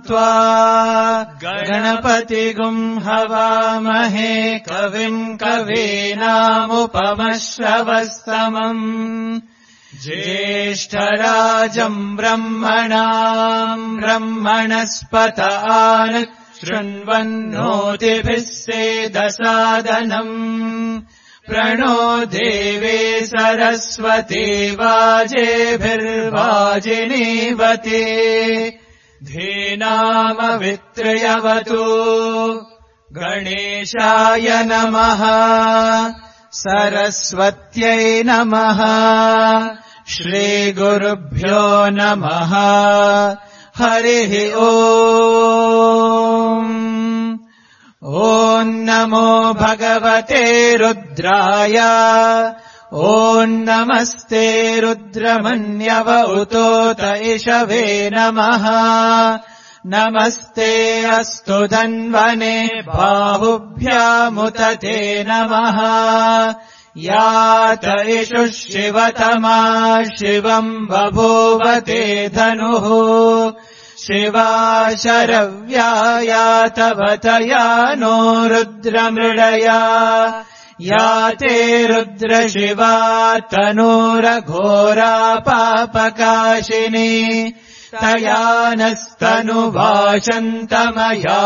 त्वा गणपतिगुं हवामहे कविं कवीनामुपमश्रवस्तमम् ज्येष्ठराजम् ब्रह्मणस्पत आन शृण्वन्नोतिभिः सेदसादनम् प्रणो देवे सरस्वती वाजेभिर्वाजिनीवते धीनामवित्रयवतु गणेशाय नमः सरस्वत्यै नमः श्रीगुरुभ्यो नमः हरिः ॐ नमो भगवते रुद्राय ॐ नमस्ते रुद्रमन्यव उतोत इषवे नमः नमस्ते अस्तु धन्वने बाहुभ्यामुत ते नमः यात इषुः शिवतमा शिवम् बभूवते धनुः शिवा शरव्यायातवतया नो रुद्रमृडया याते रुद्रशिवा तनूरघोरा पापकाशिनी तया नस्तनुभाषन्तमया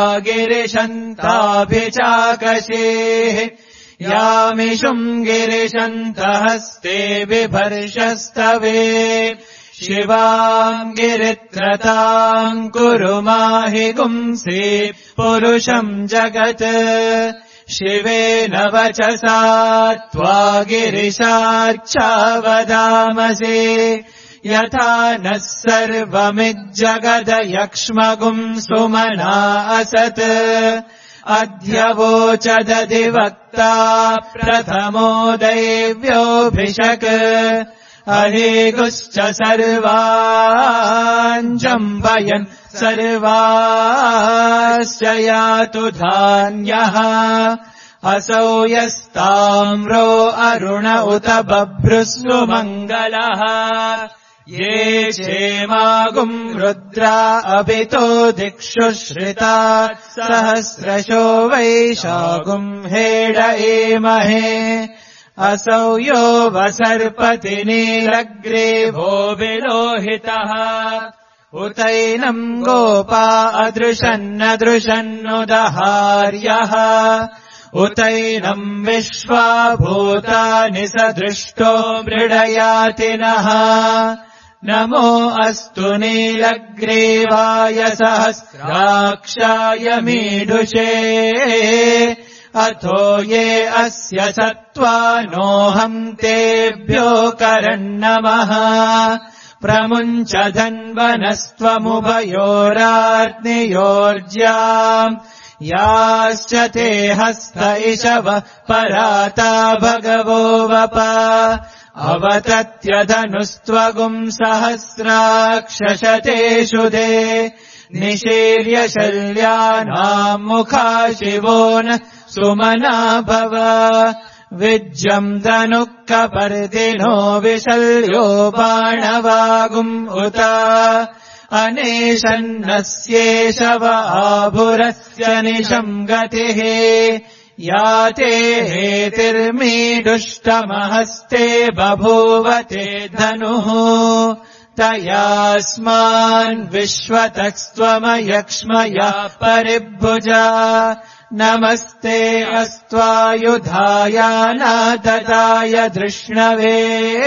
गिरिशन्ताभिचाकशेः यामिषुम् गिरिशन्तहस्ते बिभर्षस्तवे शिवाम् गिरित्रताम् कुरु माहि गुंसि पुरुषम् जगत् शिवेन वचसा त्वा गिरिशार्चावदामसे यथा नः सर्वमिज्जगदयक्ष्मगुम् सुमना असत् अध्यवोचदधिवक्ता प्रथमो दैव्योऽभिषक् अहेगुश्च सर्वाञ्जम्बयन् सर्वाश्च यातु धान्यः असौ यस्ताम्रो अरुण उत बभ्रुस्सु मङ्गलः ये क्षेमागुम् रुद्रा अभितो दिक्षु श्रिता सहस्रशो वैशागुम् हेडयेमहे असौ यो वसर्पति नीलग्रीवो विलोहितः उतैनम् गोपा अदृशन्नदृशन्नुदहार्यः उतैनम् विश्वा भूतानि सदृष्टो मृडयातिनः नमो अस्तु नीलग्रीवाय सहस्राक्षाय मीढुषे अथो ये अस्य सत्त्वानोऽहम् तेभ्यो करन्नमः प्रमुञ्च धन्वनस्त्वमुभयोराग्नियोर्ज्याम् याश्च ते हस्त इषव पराता भगवो वप अवतत्यधनुस्त्वगुम् सहस्राक्षशतेषु दे निशीर्य शल्यानाम् मुखा शिवो न सुमना भव विज्यम् धनुःकपर्दिनो विशल्यो बाणवागुम् उत अनेशन्नस्येषव आभुरस्य निशम् गतिः याते हेतिर्मीडुष्टमहस्ते बभूवते धनुः तयास्मान् विश्वतस्त्वमयक्ष्मया परिभुजा नमस्ते अस्त्वायुधाय नाददाय धृष्णवे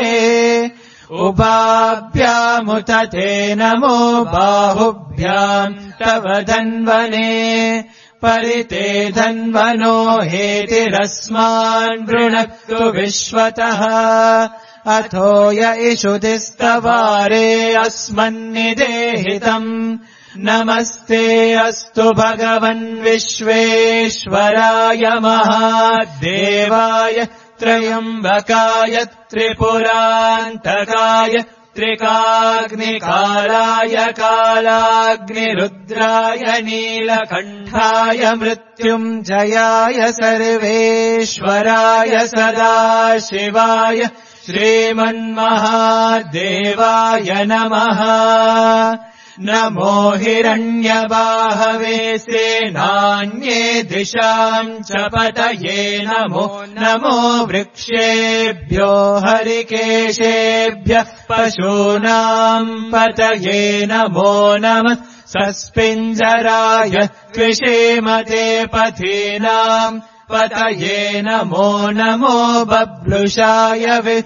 उभाभ्यामुत ते नमो बाहुभ्याम् तव धन्वने परिते धन्वनो हेतिरस्मान् वृणक्तु विश्वतः अथो य इषुधिस्तवारे अस्मन्निदेहितम् नमस्ते अस्तु भगवन् विश्वेश्वराय महादेवाय त्र्यम्बकाय त्रिपुरान्तकाय त्रिकाग्निकालाय कालाग्निरुद्राय नीलकण्ठाय मृत्युञ्जयाय सर्वेश्वराय सदाशिवाय श्रीमन्महादेवाय नमः नमो हिरण्यबाहवे सेनान्ये दिशाम् च पतये नमो नमो वृक्षेभ्यो हरिकेशेभ्यः पशूनाम् पतये नमो नमः सस्पिञ्जराय कृषेमते पथीनाम् पतये नमो नमो बब्लुषाय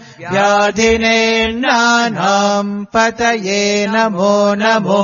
व्याधिनेन्नानाम् पतये नमो नमो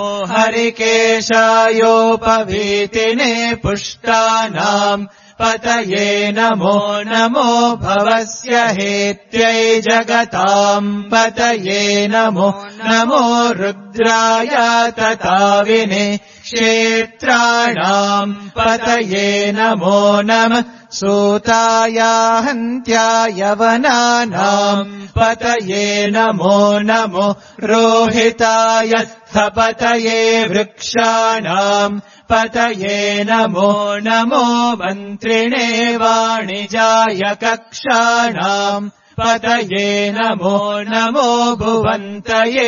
हरिकेशायोपवीतिने पुष्टानाम् पतये नमो नमो भवस्य हेत्यै जगताम् पतये नमो नमो रुद्राय तताविने क्षेत्राणाम् पतये नमो नमः सूताय हन्त्याय वनानाम् पतये नमो नमो रोहिताय स्थपतये वृक्षाणाम् पतये नमो नमो मन्त्रिणे वाणिजाय कक्षाणाम् पतये नमो नमो भुवन्तये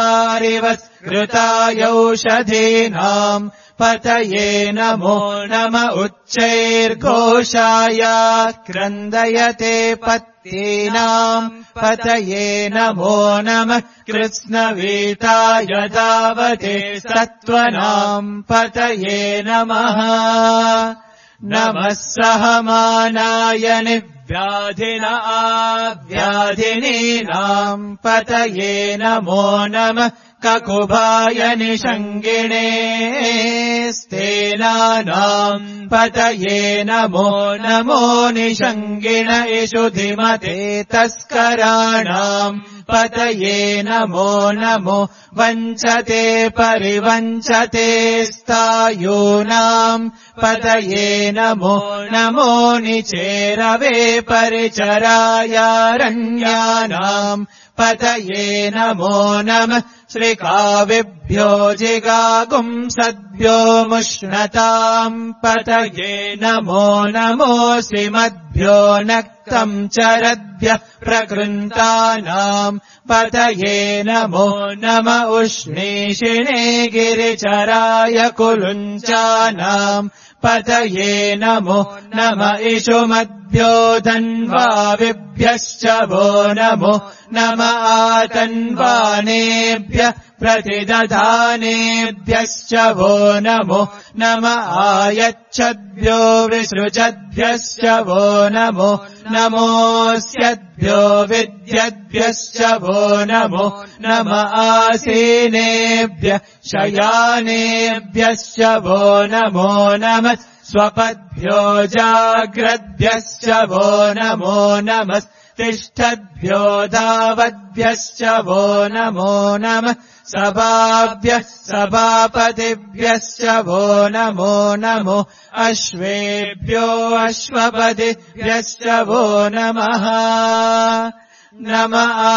वारिवस्कृतायौषधीनाम् पतये नमो नम उच्चैर्घोषाय क्रन्दयते पत्नीनाम् पतये नमो नमः कृत्स्नवीताय धावते सत्त्वनाम् पतये नमः नमः सहमानाय निव्याधिन आव्याधिनीनाम् पतये नमो नमः ककुभाय निषङ्गिणे स्तेनानाम् पतये नमो नमो निषङ्गिण इषुधिमते तस्कराणाम् पतये नमो नमो वञ्चते परिवञ्चते स्थायूनाम् पतये नमो नमो निचेरवे परिचरायारण्यानाम् पतये नमो नमः श्रीकाविभ्यो जिगागुंसद्भ्यो मुष्णताम् पतये नमो नमो श्रीमद्भ्यो नक्तम् चरद्भ्यः प्रकृन्तानाम् पतये नमो नम उष्णीषिणे गिरिचराय कुलुञ्चानाम् पतये नमो नम इषुमद्भ्यो धन्वाविभ्यश्च वो नमो नम आतन्वानेभ्यः प्रतिदधानेभ्यश्च वो नमो नम आयच्छद्भ्यो विसृजद्भ्यश्च वो नमो नमोऽस्यद्भ्यो विद्यद्भ्यश्च वो नमो नम आसीनेभ्यः शयानेभ्यश्च वो नमो नमः स्वपद्भ्यो जाग्रद्भ्यश्च वो नमो नमः तिष्ठद्भ्यो धावद्भ्यश्च वो नमो नमः सभाभ्यः सभापतिभ्यश्च वो नमो नमो अश्वेभ्यो अश्वपतिभ्यश्च वो नमः नम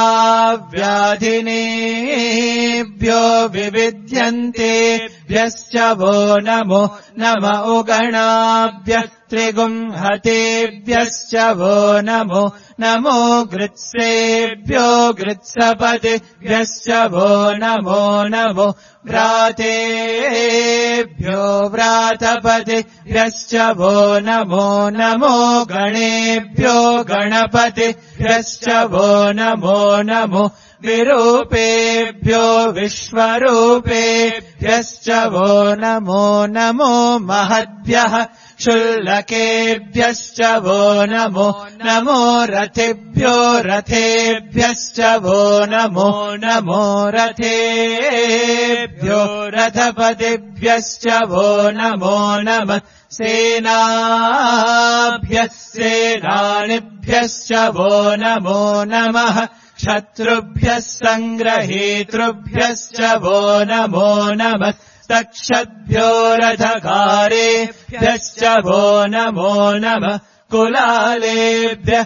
आव्याधिनेभ्यो विविध्यन्तेभ्यश्च वो नमो नम उगणाभ्यः त्रिगुंहतेभ्यश्च वो नमो नमो गृत्सेभ्यो गृत्सपतिभ्यश्च वो नमो नमो व्रातेभ्यो व्रातपतिभ्यश्च वो नमो नमो गणेभ्यो गणपतिभ्यश्च वो नमो नमो विरूपेभ्यो विश्वरूपेभ्यश्च वो नमो नमो महद्भ्यः क्षुल्लकेभ्यश्च वो नमो नमो रथेभ्यो रथेभ्यश्च वो नमो नमो रथेभ्यो रथपतिभ्यश्च वो नमो नमः सेनाभ्यः सेनानिभ्यश्च वो नमो नमः शत्रुभ्यः सङ्ग्रहीतृभ्यश्च वो नमो नमः तक्षद्भ्यो रथकारेभ्यश्च वो नमो नमः कुलालेभ्यः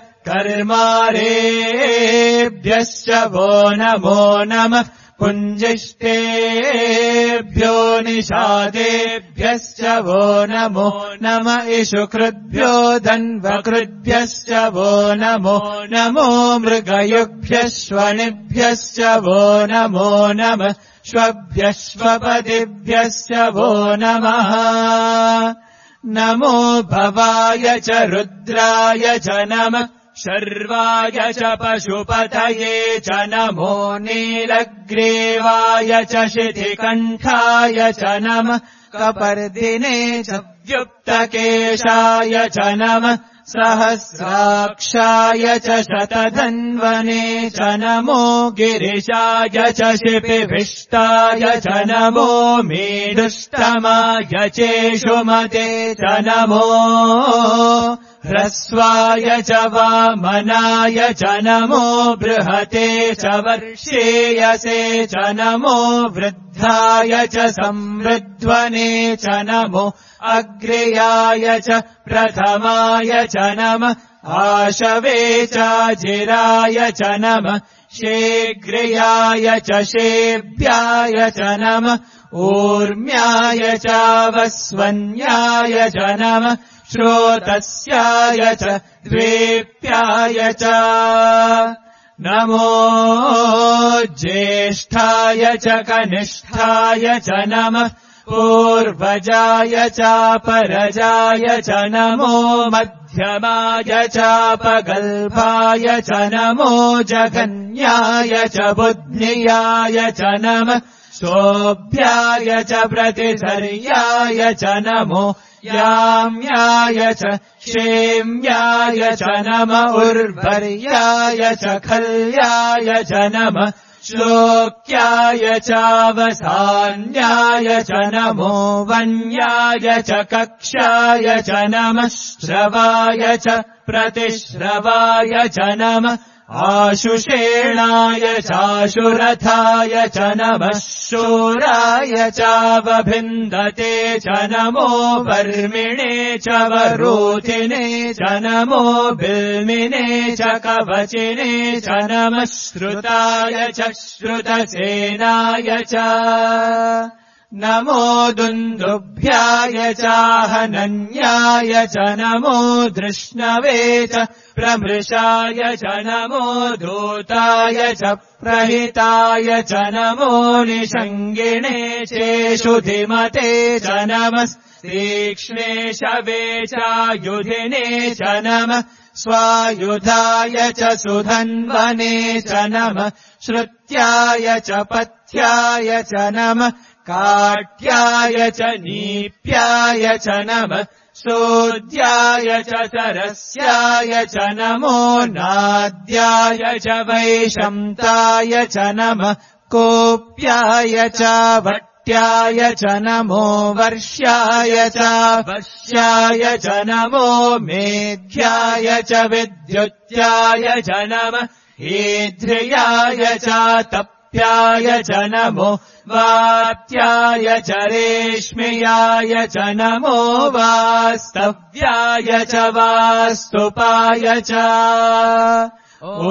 कर्मारेभ्यश्च वो नमो नमः पुञ्जिष्टेभ्यो निषादेभ्यश्च वो नमो नम इषुकृद्भ्यो धन्वकृद्भ्यश्च वो नमो नमो मृगयुभ्यः श्वनिभ्यश्च वो नमो नमः श्वभ्यश्वपतिभ्यश्च वो नमः नमो भवाय च रुद्राय च नमः शर्वाय च पशुपतये च नमो नीलग्रीवाय च शितिकण्ठाय च नमः कपर्दिने च व्युक्तकेशाय च नमः सहस्राक्षाय च शतधन्वने च नमो गिरिशाय च शिपिभिष्टाय च नमो मीडुष्टमाय चेषुमते च नमो ह्रस्वाय च वामनाय च नमो बृहते च वर्षेयसे च नमो वृद्धाय च संवृध्वने च नमो अग्र्याय च प्रथमाय च नमः आशवे चाजिराय च नमः शीघ्र्याय च शेभ्याय च नमः ऊर्म्याय चावस्वन्याय च नमः श्रोतस्याय च द्वेप्याय च नमो ज्येष्ठाय च कनिष्ठाय च नमः पूर्वजाय चापरजाय च नमो मध्यमाय चापगल्भाय च नमो जघन्याय च बुद्ध्याय च नमः शोभ्याय च प्रतिसर्याय च नमो याम्याय च क्षेम्याय च नम उर्वर्याय च खल्याय च नमः श्लोक्याय चावसान्याय च नमो वन्याय च कक्षाय च नमः श्रवाय च प्रतिश्रवाय च नमः आशुषेणाय चाशुरथाय च नमः शूराय चावभिन्दते च नमो वर्मिणे च वरोधिने च नमो बिल्मिने च कवचिने च नमः श्रुताय च श्रुतसेनाय च नमो दुन्दुभ्याय चाहनन्याय च नमो धृष्णवे च प्रमृषाय च नमो दूताय च प्रहिताय च नमो निषङ्गिणे चेषुधिमते च नमः तीक्ष्णे शवे चायुधिने च नमः स्वायुधाय च सुधन्वने च नमः श्रुत्याय च पथ्याय च नमः काट्याय च नीप्याय च नमः सोद्याय च सरस्याय च नमो नाद्याय च वैशन्ताय च नमः कोप्याय च वट्याय च नमो वर्ष्याय च वश्याय च नमो मेध्याय च विद्युत्याय च नमः ईध्र्याय च तप्याय च नमो वात्याय च रेश्म्याय च नमो वास्तव्याय च वास्तुपाय च ॐ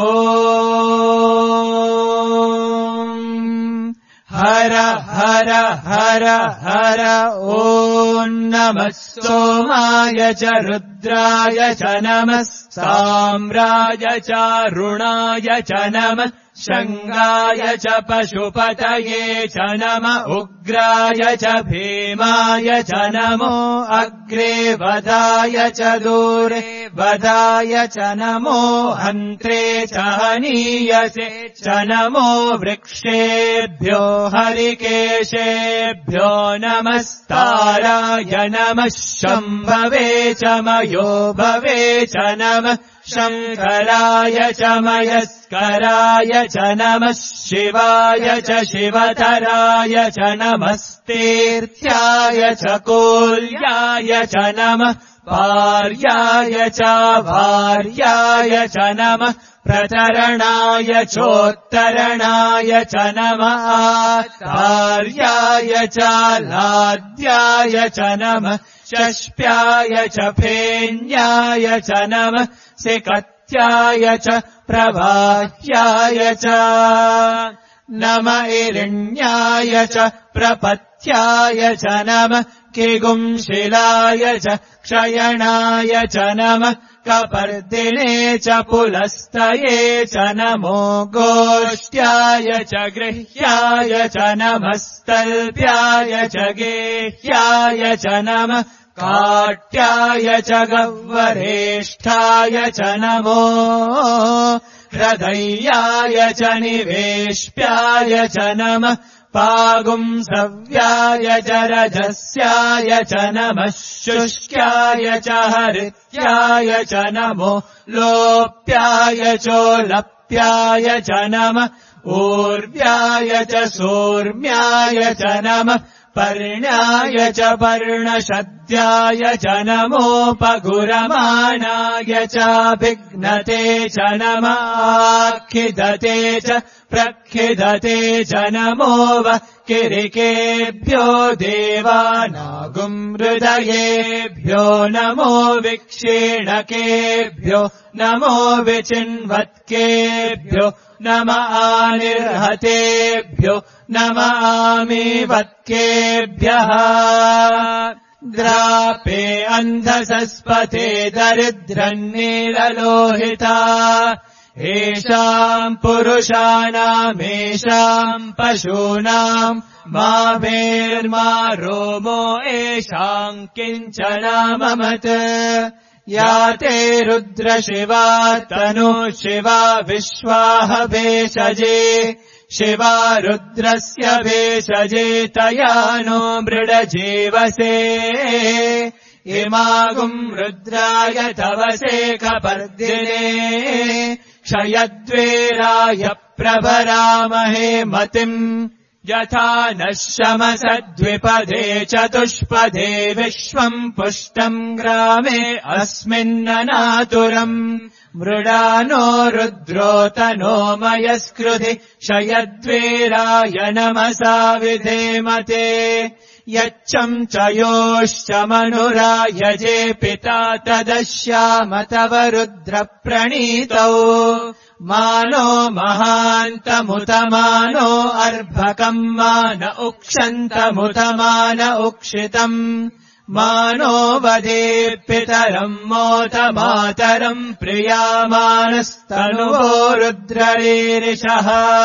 हर हर हर हर ॐ नमः सोमाय च रुद्राय च नमः साम्राय च रुणाय च नमः शङ्गाय च पशुपतये च नमः उग्राय च भीमाय च नमो अग्रे वधाय च दूरे वधाय च नमो हन्त्रे च हनीयसे च नमो वृक्षेभ्यो हरिकेशेभ्यो नमस्ताराय नमः शम्भवे च मयोभवे च नमः शङ्कराय च मयस्कराय च नमः शिवाय च शिवतराय च नमस्तीर्थ्याय च कोल्याय च नमः पार्याय च वार्याय च नमः प्रतरणाय चोत्तरणाय च नमः आचार्याय च लाद्याय च नमः शष्प्याय च फेन्याय च नमः सिकत्याय च प्रवाह्याय च नम इरिण्याय च प्रपथ्याय च नमः किगुंशिलाय च क्षयणाय च नमः कपर्दिने च पुलस्तये च नमो गोष्ट्याय च गृह्याय च नमस्तल्प्याय च गेह्याय च नमः काट्याय च गह्वरेष्ठाय च नमो हृदयाय च निवेश्याय च नमः पागुंसव्याय च रजस्याय च नमः शुष्क्याय च हरित्याय च नमो लोप्याय चोलप्याय च नमः ऊर्व्याय च सोर्म्याय च नमः पर्ण्याय च पर्णशद्याय च नमोपगुरमाणाय चाभिघ्नते च नमाखिदते च प्रखिदते च नमो वः किरिकेभ्यो देवानागुंहृदयेभ्यो नमो विक्षीणकेभ्यो नमो विचिन्वत्केभ्यो नम आनिर्हतेभ्यो नम आमीवत्केभ्यः द्रापे अन्धसस्पते दरिद्रन्नीललोहिता येषाम् पुरुषाणामेषाम् पशूनाम् मा भेर्मा रोमो येषाम् किञ्चनाममत् या ते रुद्रशिवा तनु शिवा विश्वाह भेषजे शिवा रुद्रस्य भेषजे तया नो मृडजीवसे इमागुम् रुद्राय तवसे कपर्दिने क्षयद्वेराय प्रभरामहे मतिम् यथा नः शमसद्विपदे चतुष्पदे विश्वम् पुष्टम् ग्रामे अस्मिन्ननातुरम् मृडानो रुद्रोतनो मयस्कृधि क्षयद्वेराय नमसा विधेमते यच्चम् च योश्च मनुरायजे पिता तदश्याम तव रुद्रप्रणीतौ मानो महान्तमुतमानो अर्भकम् मान उक्षन्तमुतमान उक्षितम् मानो वदे पितरम् मोतमातरम् प्रियामानस्तनुवो रुद्ररीरिषः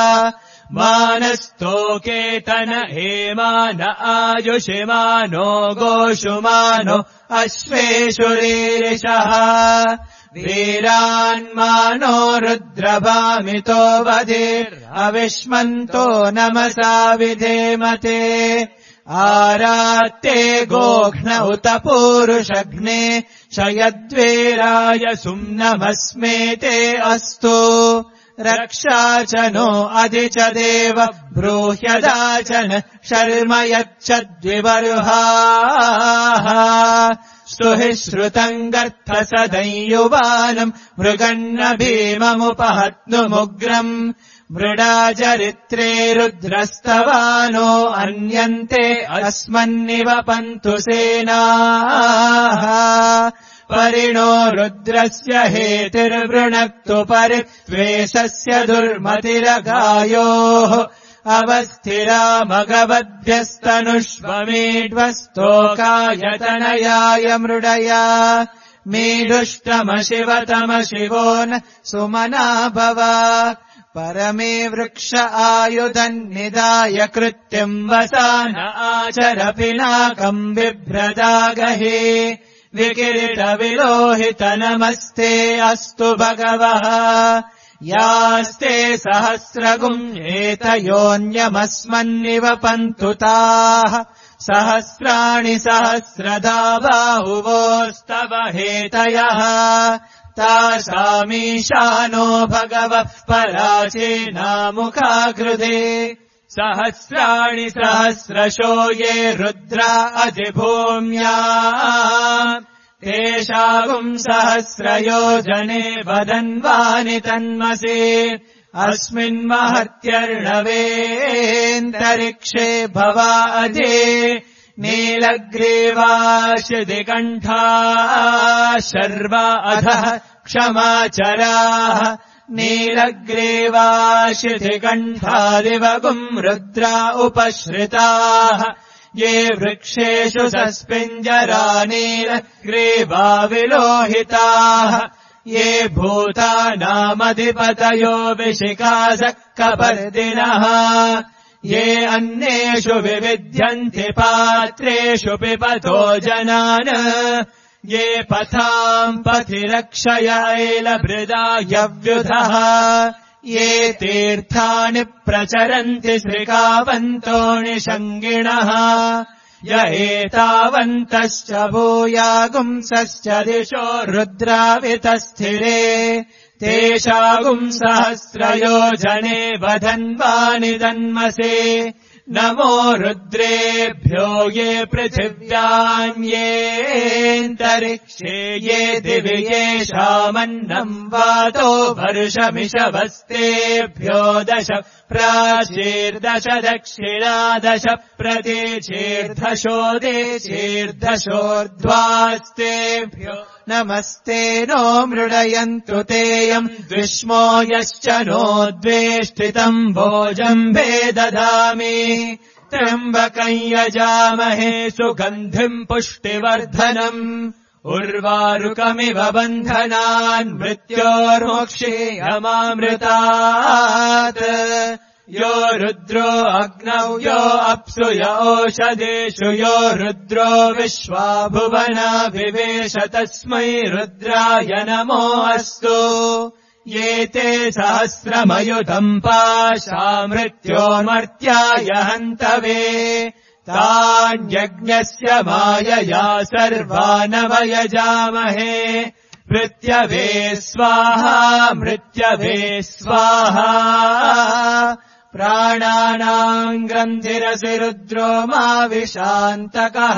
मानस्तोकेतन हेमान आयुषिमानो गोषुमानो अश्वेषुरीरिषः वीरान्मानो रुद्रभामितो वधिरविष्मन्तो नमसा विधेमते आरात्ते गोघ्न उत पूरुषघ्ने क्षयद्वेराय सुम्नमस्मेते अस्तु रक्षा च नो अधि च देव ब्रूह्यदाचन शर्म यच्छद्विबर्हाः स्तुहि श्रुतम् गर्थसदंयुवानम् मृगन्न भीममुपहत्नुमुग्रम् मृडाचरित्रे रुद्रस्तवानो अन्यन्ते अस्मन्निव पन्तु सेनाः परिणो रुद्रस्य हेतिर्वृणक्तु परित्वेषस्य दुर्मतिरगायोः अवस्थिरा मगवद्भ्यस्तनुष्वमीड्वस्तोकायतनयाय मृडया मीढुष्टमशिवतमशिवो न सुमना भव परमे वृक्ष आयुधन्निदाय कृत्यम् वसान आचर पिनाकम् बिभ्रदागहे विकिरीटविलोहित नमस्ते अस्तु भगवः यास्ते सहस्रगुम् एतयोऽन्यमस्मन्निव पन्तु ताः सहस्राणि सहस्रधा बाहुवोस्तव हेतयः तासामीशानो भगवः पराचीनामुखाकृते सहस्राणि सहस्रशो ये रुद्रा अधिभूम्या तेषागुम् सहस्रयोजने वदन्वानि तन्मसि अस्मिन्महत्यर्णवेऽन्तरिक्षे भवा अजे नीलग्रीवाशिदिकण्ठा शर्वा अधः क्षमाचराः नीलग्रीवाशिधिकण्ठादिवगुम् रुद्रा उपश्रिताः ये वृक्षेषु सस्पिञ्जरानीलग्रीवा विलोहिताः ये भूतानामधिपतयो विशिखासक्कपर्दिनः ये अन्येषु विविध्यन्ति पात्रेषु पिबतो जनान् ये पथाम् पथिरक्षयैलभृदायव्युधः ये तीर्थानि प्रचरन्ति श्रिकावन्तो निषङ्गिणः य एतावन्तश्च भूयागुंसश्च दिशो रुद्रावितस्थिरे तेषागुम् सहस्रयोजने वधन्वानि तन्मसे नमो रुद्रेभ्यो ये पृथिव्यान्येऽन्तरिक्षे ये दिवि येषामन्नम् वातो वर्षमिषवस्तेभ्यो 10 प्राचीर्दश दक्षिणादश प्रतीचीर्धशो देचीर्धशोर्ध्वास्तेभ्यो नमस्ते नो मृडयन्तु तेयम् द्विष्मो यश्च नो द्वेष्टितम् भोजम्भे ददामि त्र्यम्बकम् यजामहे सुगन्धिम् पुष्टिवर्धनम् उर्वारुकमिव बन्धनान् मृत्योर्मोक्षेयमामृतात् यो रुद्रो अग्नौ यो अप्सु य ओषधेषु यो रुद्रो विश्वा भुवना विवेश तस्मै रुद्राय नमो अस्तु ये ते सहस्रमयुतम् पाशा मृत्योर्मर्त्याय हन्तवे तान्यज्ञस्य मायया सर्वानवयजामहे मृत्यवे स्वाहा मृत्यवे स्वाहा प्राणानाम् ग्रन्थिरसि रुद्रो मा विशान्तकः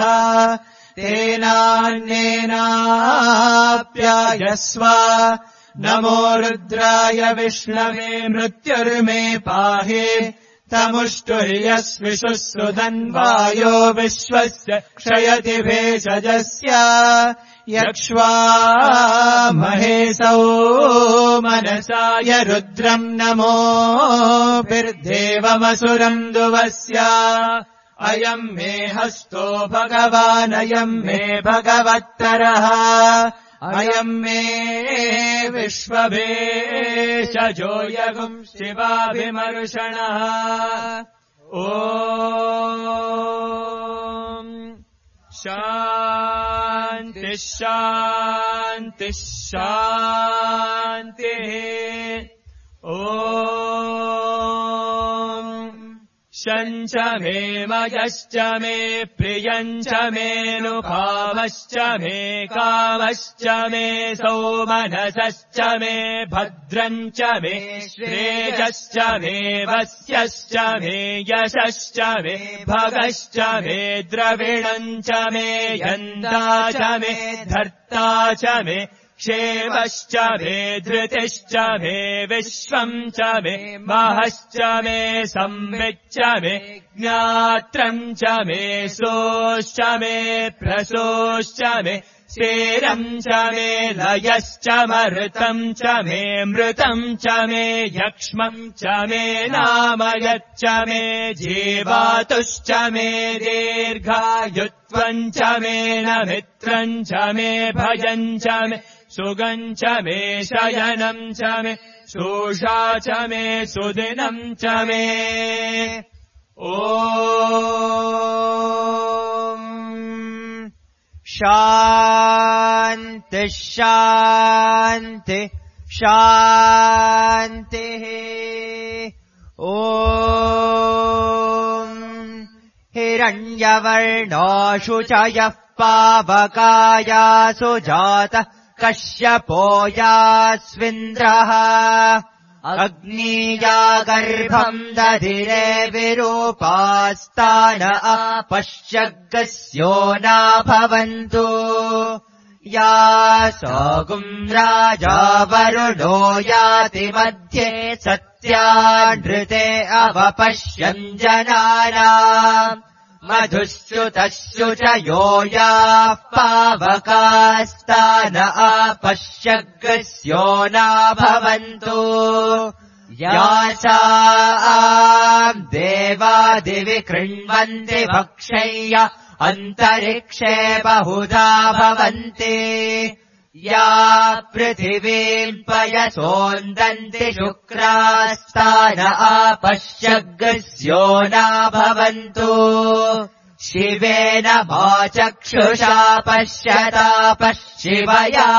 तेनान्येनाप्यायस्व नमो रुद्राय विष्णवे मृत्युर्मे पाहि तमुष्टुर्यस्विषुः सुधन्वायो विश्वस्य क्षयति भेषजस्य यक्ष्वा महेशौ मनसाय रुद्रम् नमोभिर्देवमसुरम् दुवस्य अयम् मे हस्तो भगवान् अयम् मे भगवत्तरः अयम् मे विश्वभेषजो यगुम् शिवाभिमर्षणः ॐ शान्तिः शान्तिः शान्तिः ॐ शञ्च मे मयश्च मे प्रियम् च मेऽनुभावश्च मे कामश्च मे सौमनसश्च मे भद्रम् च मे श्रेयश्च मे वस्यश्च मे यशश्च मे भगश्च मे द्रविणम् च मे यन्ता च मे धर्ता च मे क्षेमश्च मे धृतिश्च मे विश्वम् च मे महश्च मे संविच्च मे ज्ञात्रम् च मे सोश्च मे प्रसोश्च मे स्थिरम् च मे लयश्च मरुतम् च मे मृतम् च मे यक्ष्मम् च मे नामयच्च मे जीवातुश्च मे दीर्घायुत्वम् च मे नमित्रम् च मे भयम् च मे सुगम् च मे शयनम् च मे शोषा च मे सुदिनम् च मे ॐ शान्तिः शान्तिः शान्तिः ॐ हिरण्यवर्णोषु च यः पावकायासु जातः कश्यपो यास्विन्द्रः अग्नीया गर्भम् दधिरे विरूपास्तान आपश्यगस्यो नाभवन्तु या सोऽगुम् राजा वरुणो याति मध्ये सत्यानृते अवपश्यन् जनानाम् मधुश्रुतश्रु च यो याः पावकास्तान आपश्यगस्यो नाभवन्तु यासाम् देवादिवि कृण्वन्ति भक्षय्य अन्तरिक्षे बहुधा भवन्ति या पृथिवीम् पयसोन्दन्ति शुक्रास्तान आपश्यग्स्यो न भवन्तु शिवेन मा चक्षुषा पश्यतापः शिवया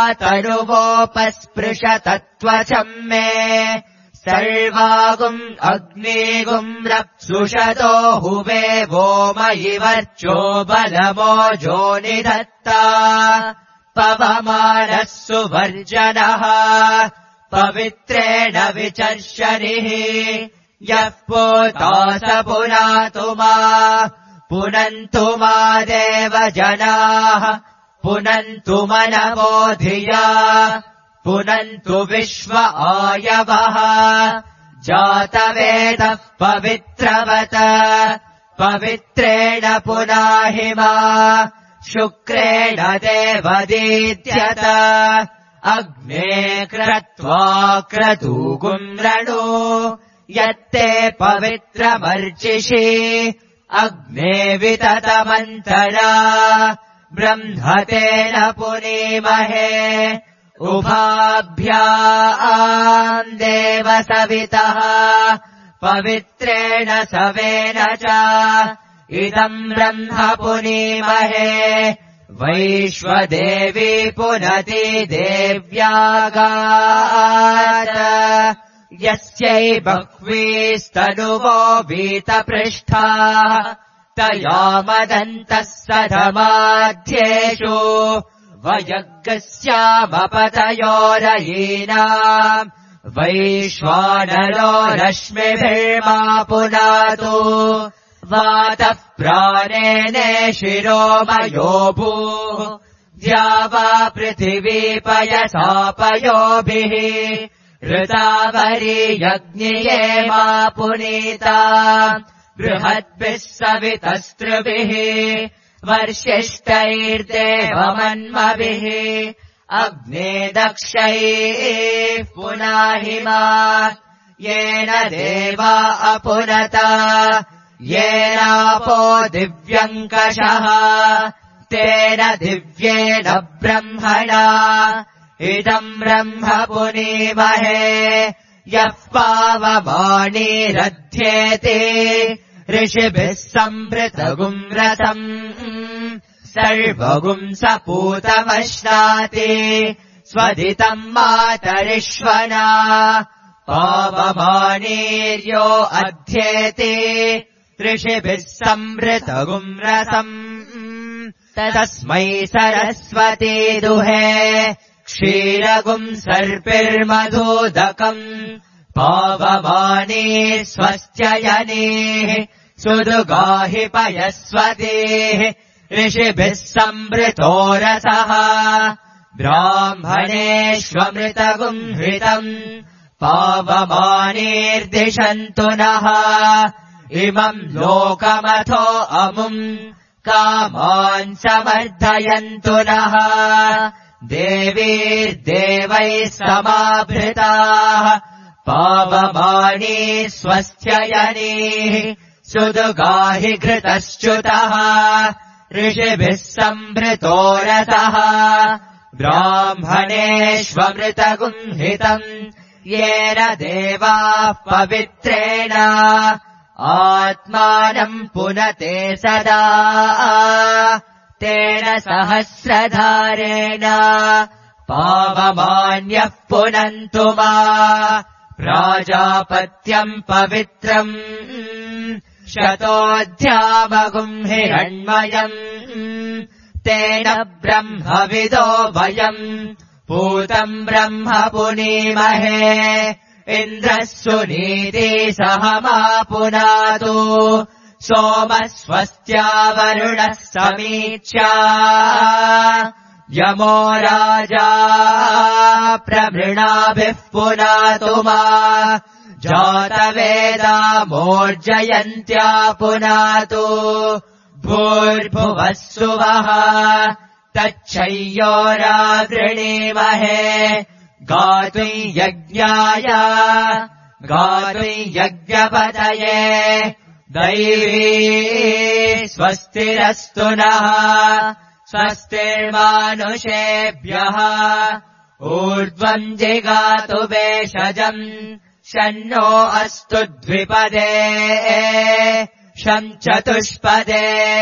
तनुवोपस्पृशतत्त्वचम् मे सर्वागुम् अग्निगुम् रप्सुषतो हुवे वोम इवर्चो बलमोजो निधत्ता पवमानः सुवर्जनः पवित्रेण विचर्षणिः यः पोता स पुनातु मा पुनन्तु मा देवजनाः पुनन्तु मनवो धिया पुनन्तु विश्व आयवः जातवेदः पवित्रवत पवित्रेण पुनाहि मा शुक्रेण देवदीत्यत अग्ने क्रत्वा क्रतूगुम् रणु यत्ते पवित्रमर्चिषि अग्ने विततमन्तरा ब्रह्मतेन पुनीमहे उभाभ्याम् देवसवितः पवित्रेण सवेन च इदम् ब्रह्म पुनीमहे वैश्वदेवी पुनति देव्यागात् यस्यै बह्वीस्तनुवो वीतपृष्ठाः तया मदन्तः सधमाध्येषु वयग्स्यामपतयोरयीनाम् वैश्वानरो रश्मिभिर्मा पुनातु वातः प्राणेने शिरोमयोभूः द्यावा पृथिवी पयसापयोभिः ऋतावरी यज्ञिये मा पुनीता बृहद्भिः सवितस्त्रुभिः वर्षिष्टैर्देवमन्मभिः अग्ने दक्षैः पुनाहि मा येन देवा अपुनता येनापो दिव्यङ्कषः तेन दिव्येन ब्रह्मणा इदम् ब्रह्म पुनीमहे यः पावमानीरध्येते ऋषिभिः संवृतगुम् रथम् सर्वगुम् सपूतमश्नाति स्वदितम् मातरिष्वना पावमानीर्यो अध्येते ऋषिभिः संवृतगुम् रथम् तस्मै सरस्वती दुहे क्षीरगुम् सर्पिर्मधूदकम् पावमानी स्वस्त्ययनेः सुदुगाहि पयस्वतेः ऋषिभिः संवृतो रसः ब्राह्मणेष्वमृतगुम् हृतम् पावमानीर्दिशन्तु नः इमम् लोकमथो अमुम् कामान् समर्थयन्तु नः देवीर्देवैः समाभृताः पावमानी स्वस्त्ययनेः सुदुगाहि घृतश्च्युतः ऋषिभिः संवृतो रसः ब्राह्मणेष्वमृतगुम् हितम् येन देवाः पवित्रेण आत्मानम् पुनते सदा तेन सहस्रधारेण पावमान्यः पुनन्तु मा प्राजापत्यम् पवित्रम् शतोऽध्यामगुम् हिरण्मयम् तेन ब्रह्मविदो वयम् पूतम् ब्रह्म पुनीमहे इन्द्रः सुनीति सह मा पुनातु सोमः स्वस्त्या वरुणः समीक्षा यमो राजा प्रभृणाभिः पुनातु मा जातवेदा मोर्जयन्त्या पुनातु भूर्भुवः सुवः तच्छय्योरावृणीमहे गातुम् यज्ञाय गातुम् यज्ञपतये दैवी स्वस्तिरस्तु नः स्वस्तिर्मानुषेभ्यः ऊर्ध्वम् जिगातु भेषजम् शन्नो अस्तु द्विपदे शम् चतुष्पदे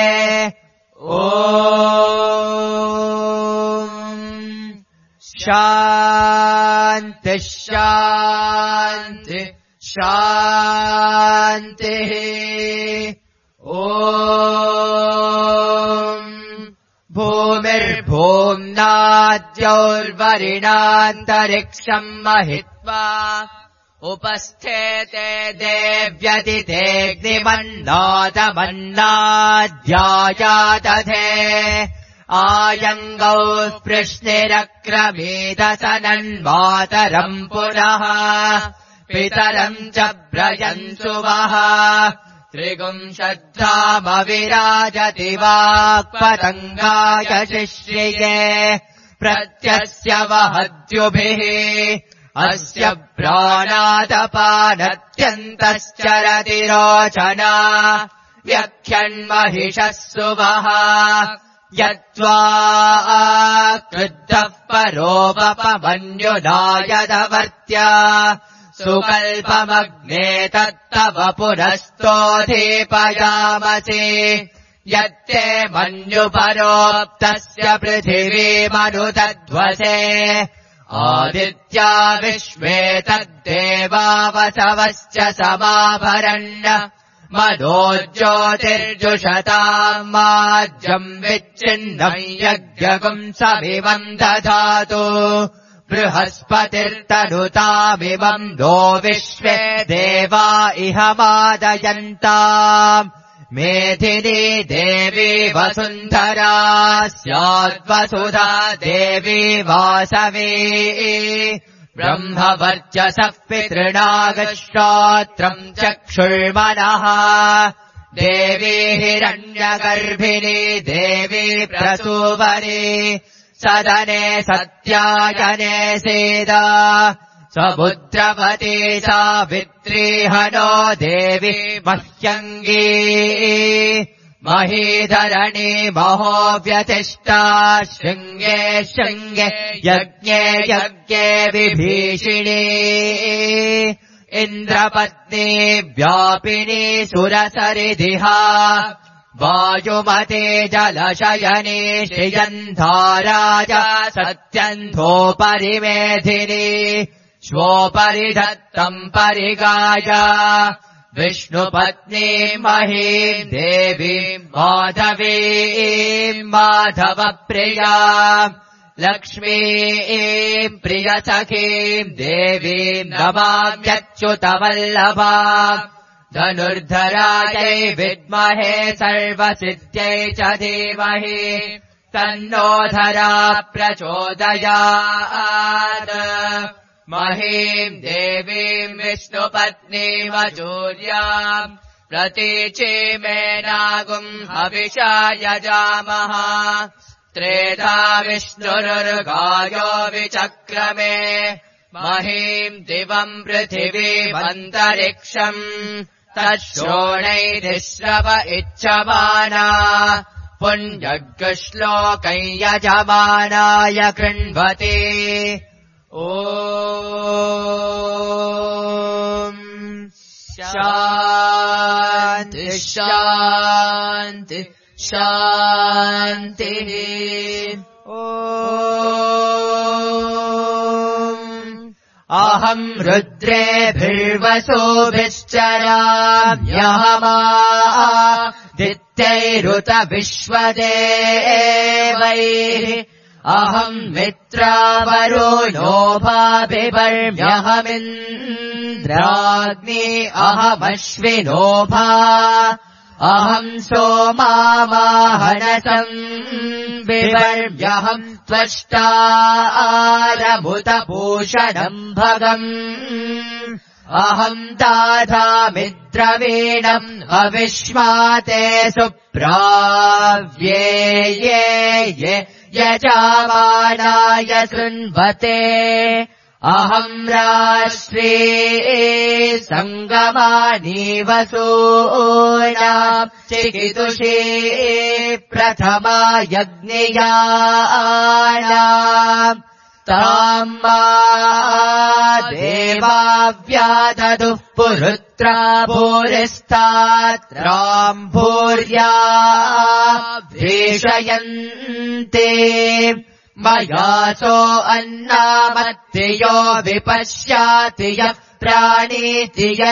शान्तिः शान्तिः शान्तिः भूमिर्भूम्नाद्यौर्वरिणान्तरिक्षम् महित्वा उपस्थेते देव्यतितेऽग्निमन्नादमन्नाद्यायादधे आयङ्गौ पृश्निरक्रमीदसनन्मातरम् पुनः पितरम् च व्रजन्तु वः त्रिगुंशद्धामविराजति वाक्पतङ्गाय शिश्रिये प्रत्यस्य वहद्युभिः अस्य प्राणादपानत्यन्तश्चरति रोचना व्यख्यन्महिषः सुवः यत्त्वा क्रुद्धः परोपमन्युदायदवर्त्य सुकल्पमग्ने तत्तव पुनस्तोऽधिपयामसि यत्ते मन्युपरोक्तस्य पृथिवीमनुतध्वसे आदित्या विश्वे तद्देवावसवश्च समाभरन् मनोज्योतिर्जुषताम् माज्यम् विच्छिन्नम् यज्ञकम् समिमम् दधातु बृहस्पतिर्तनुतामिमम् नो विश्वे देवा इह मादयन्ताम् मेधिनी देवी वसुन्धरा स्याद्वसुधा देवी वासवी ब्रह्मवर्चसः पितृणागश्रोत्रम् चक्षुर्मनः देवी हिरण्यगर्भिणी देवी प्रसूवरी सदने सत्यायने सीदा समुद्रवती सावित्री हनो देवी मह्यङ्गी महीधरणी महोव्यतिष्ठा शृङ्गे शृङ्गे यज्ञे यज्ञे विभीषिणी इन्द्रपत्नी व्यापिनी सुरसरिधिहा वायुमते जलशयने श्रियन्धाराज सत्यन्धोपरि मेधिनी श्वोपरि धत्तम् परिगाय विष्णुपत्नी महीम् देवीम् माधवीम् माधवप्रिया लक्ष्मीम् प्रियसखीम् देवीम् नमाम्यच्युतवल्लभाम् धनुर्धरायै विद्महे सर्वसिद्ध्यै च धीमहि तन्नो धरा प्रचोदयात् महीम् देवीम् विष्णुपत्नीमचूर्याम् प्रतीचीमेनागुम् हविषा यजामः त्रेधा विष्णुरुर्गायो विचक्रमे महीम् दिवम् पृथिवीमन्तरिक्षम् तच्छ्रोणैरिश्रव इच्छमाना पुण्यग्श्लोकम् यजमानाय कृण्वति शान्ति शान्ति शान्तिः अहम् रुद्रेभिर्वसोभिश्चराम्यहमादित्यैरुत विश्वदेवैः अहम् मित्रावरुणोभाभिवर्म्यहमिन्द्राग्नि अहमश्विनोभा अहम् सोमावाहनसम् विवर्म्यहम् त्वष्टारमुतभूषणम् भगम् अहम् दाधामिद्रवीणम् अविश्वाते सुप्राव्ये ये यजामानाय शृण्वते अहम् राष्ट्रे सङ्गमानि वसूनाम् चिकितुषे प्रथमा यज्ञियानाम् ताम् मा देवाव्याददुः पुरुत्रा भूरिस्तात्राम् भूर्या वेषयन्ते मयासो अन्नामत्तियो विपश्याति यः प्राणीति य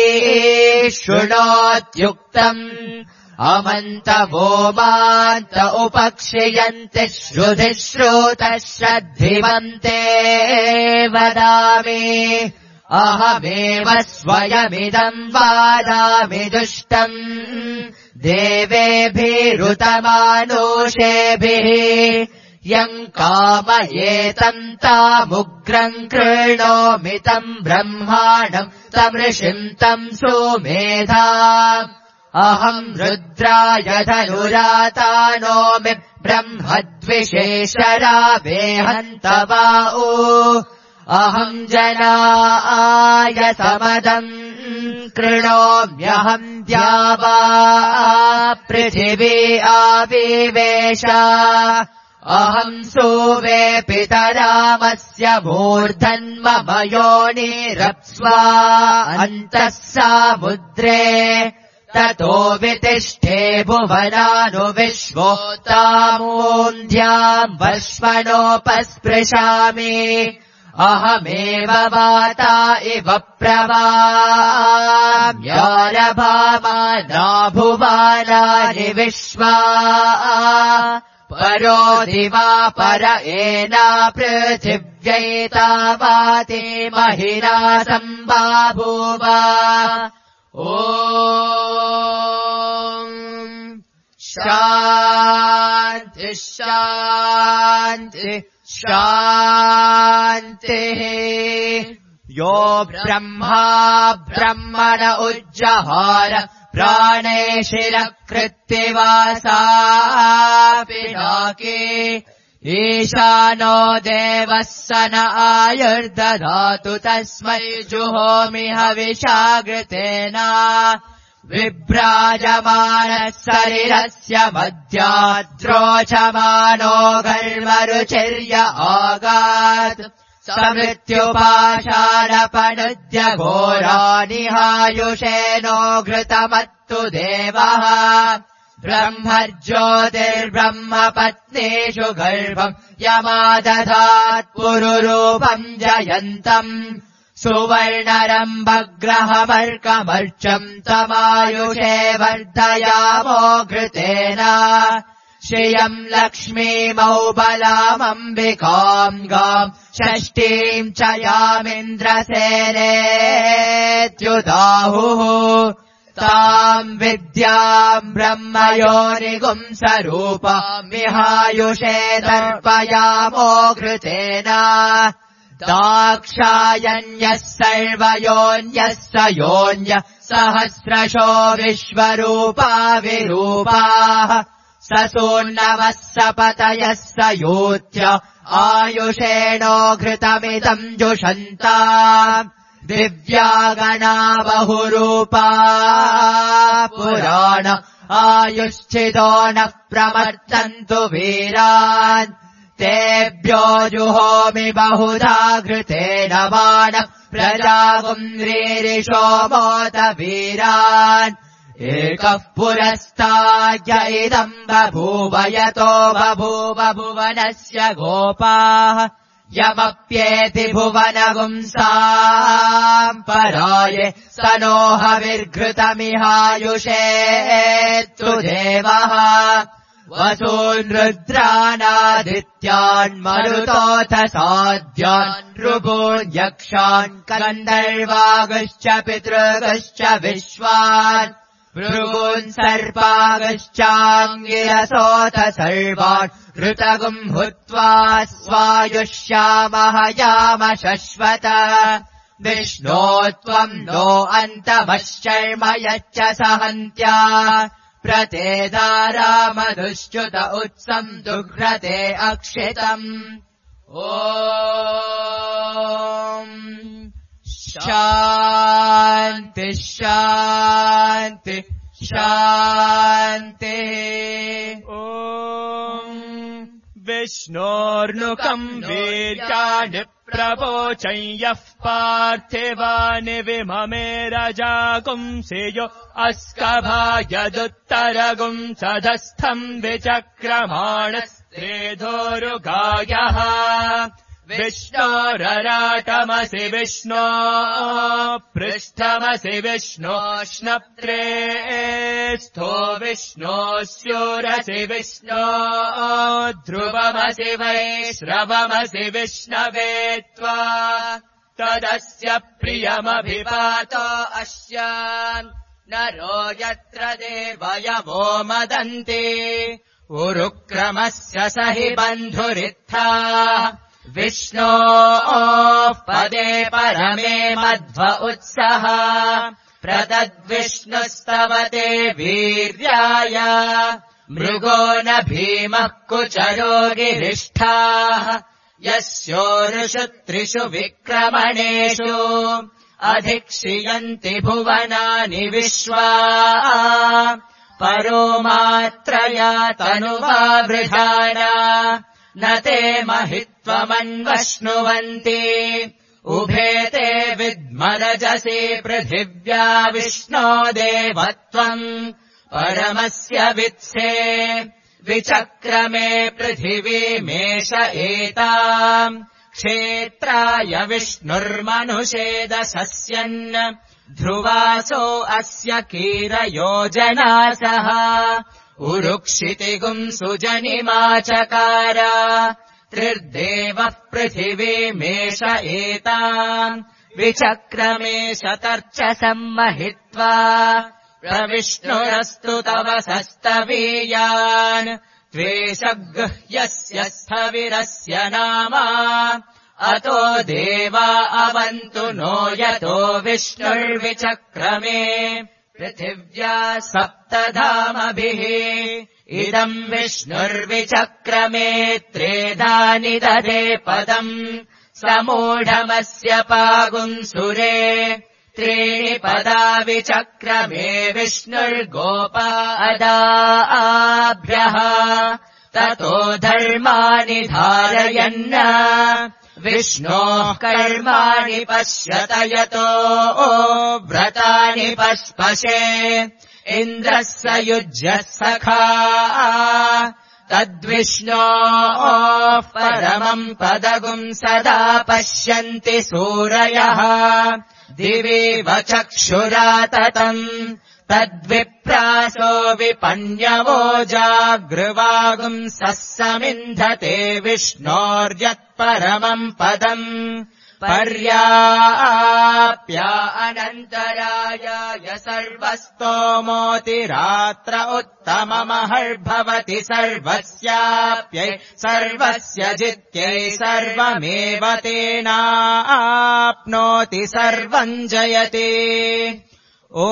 शृणोत्युक्तम् अमन्तवो मान्त उपक्षयन्ति श्रुधिः श्रोतः श्रद्धिमन्ते वदामि अहमेव स्वयमिदम् वादामि दुष्टम् देवेभिरुतमानुषेभिः यम् कामयेतम् तामुग्रम् कृणोमितम् ब्रह्माणम् तमृषिम् तम् सुमेधा अहम् रुद्राय धनुरातानोमि ब्रह्मद्विशेषरावेहन्तवाओ अहम् जनाय समदम् कृणोम्यहम् द्यावा पृथिवी आविवेश अहम् सोवे पितरामस्य मूर्धन्मम योनिरप्स्वा अन्तः सामुद्रे ततो वितिष्ठे भुवनानुविश्वोत्तामोऽन्ध्याम् वश्वनोपस्पृशामि अहमेव वाता इव प्रवाम्यारभामाना भुवानानि विश्वा परो दिवा पर एना पृथिव्यैतावाति महिना सम्बाभूव ॐ शान्ति शान्ति शान्तिः यो ब्रह्मा ब्रह्मण उज्जहार प्राणे शिरकृत्तिवासा पिनाके ईशानो देवः स न आयुर्दधातु तस्मै जुहोमि हविषाघृतेन विभ्राजमानः शरीरस्य मध्याद्रोचमानो गर्वरुचिर्य आगात् समृत्युपाशानपनुद्य घोरानिहायुषेनो घृतमत्तु देवः ब्रह्मज्योतिर्ब्रह्मपत्नीषु गर्भम् यमादधात् पुरुरूपम् जयन्तम् सुवर्णरम्भग्रहमर्कमर्चम् तमायुषे वर्धयामो घृतेन श्रियम् लक्ष्मीमौ बलामम्बिकाम् गाम् षष्ठीम् च यामिन्द्रसेनेत्युदाहुः ताम् विद्याम् ब्रह्मयोनिगुम् स्वरूपामिहायुषे तर्पयामो घृतेन दाक्षायण्यः सर्वयोन्यः स योन्यः सहस्रशो विश्वरूपा विरूपाः स सूर्णवः सपतयः स योत्य आयुषेणो घृतमिदम् जुषन्ता दिव्यागणा बहुरूपा पुराण आयुश्चितो नः प्रमर्तन्तु वीरान् तेभ्यो जुहोमि बहुधा घृतेन बाणः प्रजागुम्रीरिषो मोत वीरान् एकः पुरस्ताय इदम् बभूव यतो बभूव भुवनस्य गोपाः यमप्येति भुवनगुंसाम् पराये स नो हविर्घृतमिहायुषेत्तु देवः वसून् रुद्रानादित्यान् मरुतोऽथ साध्यान् ऋभून् यक्षान् गन्धर्वागश्च पितृगश्च विश्वान् भृगून् सर्पागश्चाङ्गिरसोऽथ सर्वान् ऋतगुम् भूत्वा स्वायुष्यामः याम शश्वत विष्णो त्वम् नो अन्तमश्चर्म यच्च सहन्त्या प्रतेदारामधुश्च्युत उत्सम् दुघ्रते अक्षितम् शान्ति शान्ति शान्ति विष्णोर्नुकम् वीर्याणि प्रवोचं यः पार्थिवानि विममे रजागुंसियो अस्कभायदुत्तरगुम् सधस्थम् विचक्रमाणस्त्रेधोरुगायः विष्णोरराटमसि विष्णो पृष्ठमसि विष्णो श्नप्त्रे स्थो विष्णो स्योरसि विष्णो ध्रुवमसि वैश्रवमसि विष्णवे त्वा तदस्य प्रियमभिपातो अस्यान् नरो यत्र देवयवो मदन्ति उरुक्रमस्य स हि बन्धुरित्था विष्णोः पदे परमे मध्व उत्सः प्रदद्विष्णुस्तवते वीर्याय मृगो न भीमः कुचरो गिरिष्ठाः यस्योरुषु त्रिषु विक्रमणेषु अधिक्षियन्ति भुवनानि विश्वा परो मात्रया तनुवा वृधाना न ते महित्वमन्वश्नुवन्ति उभे ते विद्मरजसि पृथिव्या विष्णो देवत्वम् परमस्य वित्से विचक्रमे पृथिवीमेष एताम् क्षेत्राय विष्णुर्मनुषेदशस्यन् ध्रुवासो अस्य कीरयोजनासः उरुक्षितिगुम् सुजनिमाचकार त्रिर्देवः पृथिवीमेष एताम् विचक्रमे शतर्चसम् महित्वा प्रविष्णुरस्तु तव सस्तवीयान् त्वेषगृह्यस्य स्थविरस्य नाम अतो देवा अवन्तु नो यतो विष्णुर्विचक्रमे पृथिव्या सप्तधामभिः इदम् विष्णुर्विचक्रमे त्रेधानि ददे पदम् समूढमस्य पागुंसुरे त्रीणि पदा विचक्रमे विष्णुर्गोपादाभ्यः ततो धर्माणि धारयन् विष्णोः कर्माणि पश्यत यतो व्रतानि पस्पशे इन्द्रः स युज्यः सखा तद्विष्णोः परमम् पदगुम् सदा पश्यन्ति सूरयः दिवीव चक्षुरा ततम् तद्विप्रासो विपन्यवो जागृवागुम् समिन्धते विष्णोर्यत्परमम् पदम् पर्याप्या अनन्तरायाय सर्वस्तोमोतिरात्र उत्तममहर्भवति सर्वस्याप्यै सर्वस्य जित्यै सर्वमेव तेनाप्नोति सर्वम् जयति ॐ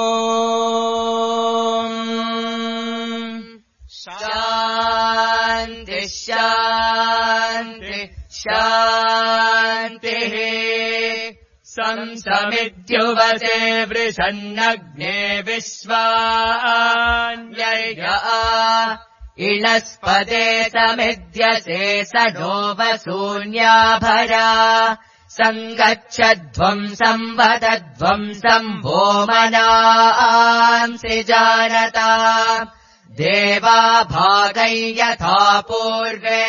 शान्ति शान्ति शान्तिः संसमित्युवसे वृषन्नग्ने विश्वान्यय इळस्पदे समिद्यसे स नो वसून्याभरा सङ्गच्छध्वम् संवदध्वम् सम्भोमनांसि जानता देवा भागै यथा पूर्वे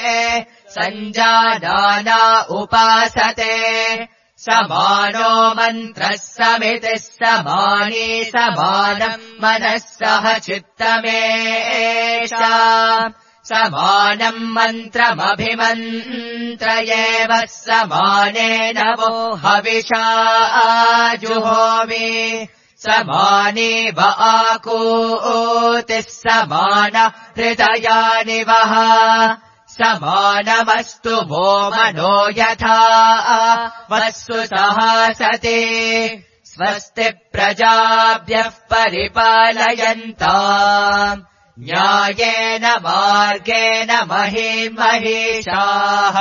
सञ्जानाना उपासते समानो मन्त्रः समितिः समानी समानम् मनः सह चित्तमेषा समानम् मन्त्रमभिमन्त्रयेव समानेन वो हविषा जुहोमि समाने व आकूतिः समान हृदयानि वः समानमस्तु वो मनो यथा वस्तुतः सति स्वस्ति प्रजाभ्यः परिपालयन्ताम् न्यायेन मार्गेण महीमहीषाः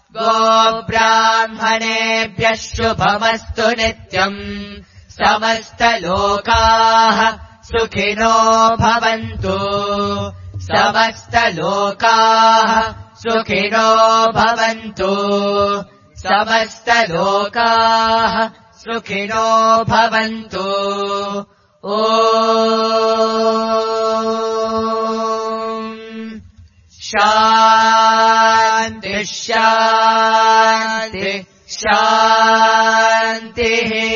गोब्राह्मणेभ्यः शुभमस्तु नित्यम् समस्तलोकाः सुखिनो भवन्तु समस्तलोकाः सुखिनो भवन्तु समस्तलोकाः सुखिनो भवन्तु ॐ शान्तिः शान्तिः शान्तिः